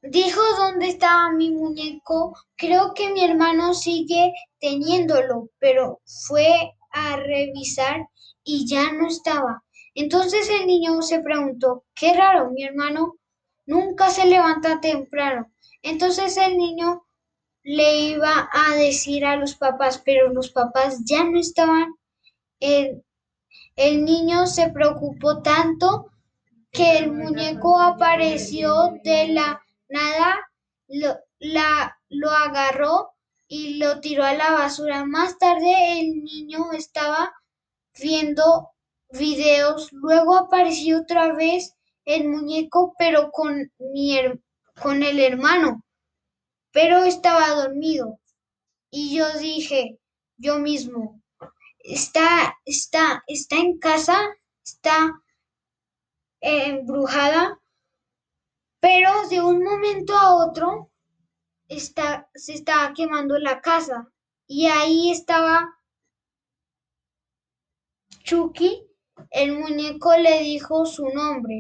Dijo dónde estaba mi muñeco. Creo que mi hermano sigue teniéndolo, pero fue a revisar y ya no estaba. Entonces el niño se preguntó, qué raro, mi hermano nunca se levanta temprano. Entonces el niño le iba a decir a los papás, pero los papás ya no estaban. El, el niño se preocupó tanto que el muñeco apareció de la nada, lo agarró y lo tiró a la basura. Más tarde el niño estaba viendo videos, luego apareció otra vez el muñeco, pero con el hermano, pero estaba dormido. Y yo dije, yo mismo, está en casa, está embrujada. Pero de un momento a otro se estaba quemando la casa y ahí estaba Chucky. El muñeco le dijo su nombre.